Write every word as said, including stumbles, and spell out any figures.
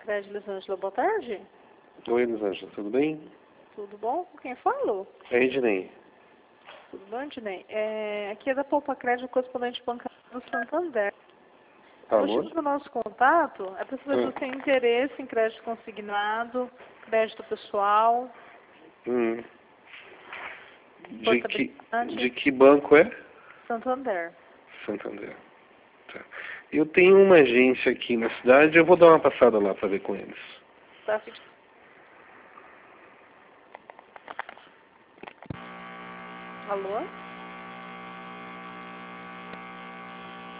Crédito, Elisângela, boa tarde. Oi, Elisângela, tudo bem? Tudo bom? Com quem falo? É Ednei. Tudo bom, Ednei? É, aqui é da Poupa Crédito, correspondente bancário do Santander. O Alô? motivo do nosso contato é para saber se Hum. você tem interesse em crédito consignado, crédito pessoal, Hum. De que, portabilidade. de que banco é? Santander. Santander. Tá. Eu tenho uma agência aqui na cidade, eu vou dar uma passada lá para ver com eles. Tá fixo. Alô?